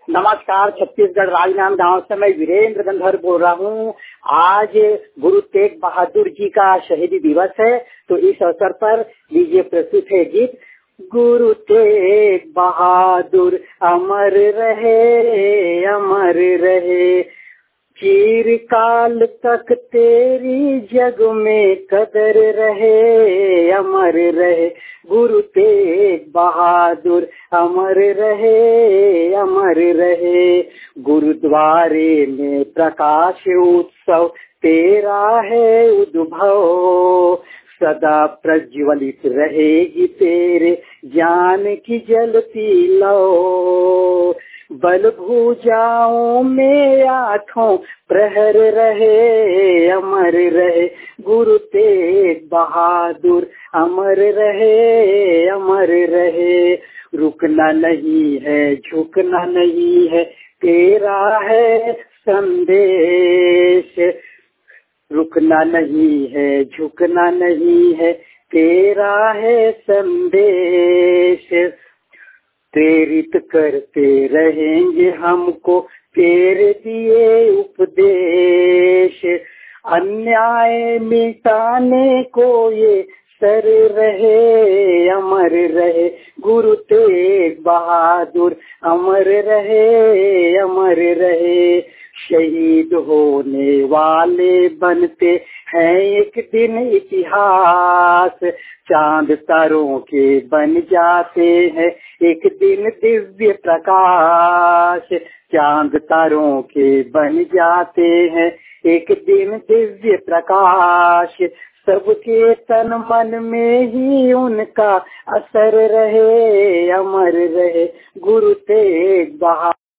नमस्कार। छत्तीसगढ़ राजनांद गांव से मैं वीरेंद्र गंधर बोल रहा हूँ। आज गुरु तेग बहादुर जी का शहीदी दिवस है, तो इस अवसर पर लीजिए प्रस्तुत है गीत। गुरु तेग बहादुर अमर रहे, अमर रहे, चिरकाल तक तेरी जग में कदर रहे, अमर रहे। गुरु तेग बहादुर अमर रहे, अमर रहे। गुरुद्वारे में प्रकाश उत्सव तेरा है उद्भव, सदा प्रज्वलित रहेगी तेरे ज्ञान की जलती लौ। बल भुजाओं में आठों प्रहर रहे, अमर रहे। गुरु तेग बहादुर अमर रहे, अमर रहे। रुकना नहीं है, झुकना नहीं है, तेरा है संदेश। रुकना नहीं है, झुकना नहीं है, तेरा है संदेश। प्रेरित करते रहेंगे हमको तेरे दिए उपदेश। अन्याय मिटाने को ये सर रहे, अमर रहे। गुरु तेग बहादुर अमर रहे, अमर रहे। शहीद होने वाले बनते हैं एक दिन इतिहास, चांद तारों के बन जाते हैं एक दिन दिव्य प्रकाश। चांद तारों के बन जाते हैं एक दिन दिव्य प्रकाश। सबके तन मन में ही उनका असर रहे, अमर रहे। गुरु तेग बहादुर